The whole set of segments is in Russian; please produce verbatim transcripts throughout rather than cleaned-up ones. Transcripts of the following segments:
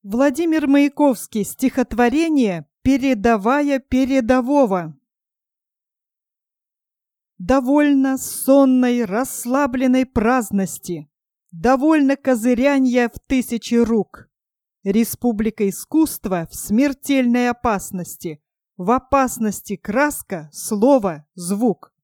Владимир Маяковский. Стихотворение «Передовая передового». Довольно сонной, расслабленной праздности, довольно козырянья в тысячи рук. Республика искусства в смертельной опасности, в опасности краска, слово, звук.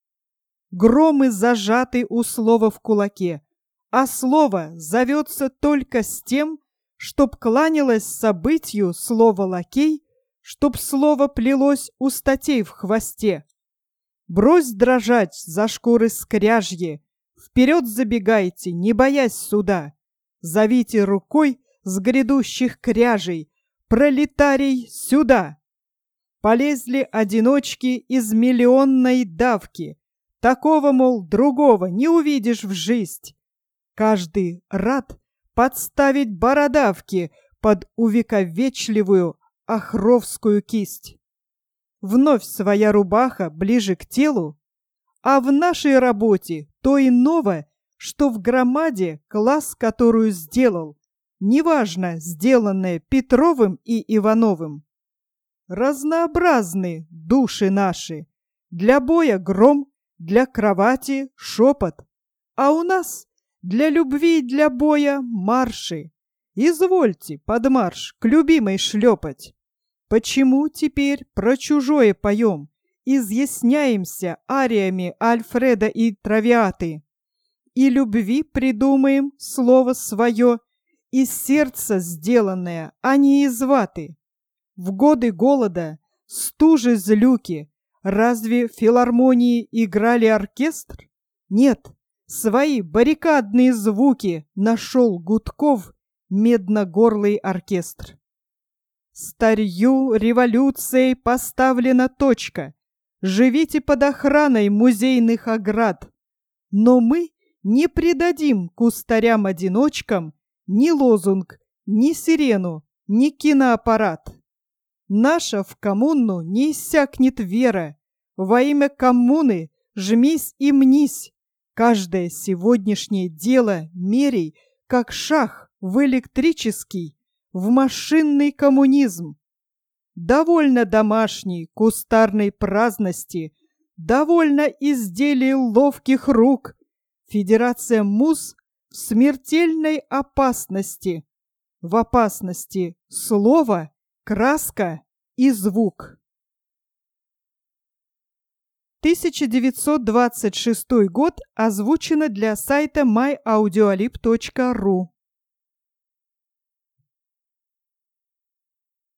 Громы зажаты у слова в кулаке, а слово зовется только с тем, чтоб кланялось событию слово лакей, чтоб слово плелось у статей в хвосте. Брось дрожать за шкуры скряжьи, вперед забегайте, не боясь суда. Зовите рукой с грядущих кряжей: пролетарий, сюда! Полезли одиночки из миллионной давки. Такого, мол, другого не увидишь в жизнь. Каждый рад подставить бородавки под увековечливую охровскую кисть. Вновь своя рубаха ближе к телу, а в нашей работе то иного, что в громаде класс, которую сделал, неважно, сделанное Петровым и Ивановым. Разнообразны души наши, для боя гром, для кровати шепот, а у нас для любви и для боя марши. Извольте под марш к любимой шлепать. Почему теперь про чужое поем, изъясняемся ариями Альфреда и Травиаты? И любви придумаем слово свое, из сердца сделанное, а не из ваты. В годы голода, стужи злюки, разве в филармонии играли оркестр? Нет. Свои баррикадные звуки нашел Гудков медногорлый оркестр. Старью революцией поставлена точка. Живите под охраной музейных оград. Но мы не придадим кустарям-одиночкам ни лозунг, ни сирену, ни киноаппарат. Наша в коммуну не иссякнет вера. Во имя коммуны жмись и мнись. Каждое сегодняшнее дело мерей, как шаг в электрический, в машинный коммунизм. Довольно домашней кустарной праздности, довольно изделий ловких рук. Федерация муз в смертельной опасности, в опасности слово, краска и звук. тысяча девятьсот двадцать шестой год, озвучено для сайта май аудиолиб точка ру.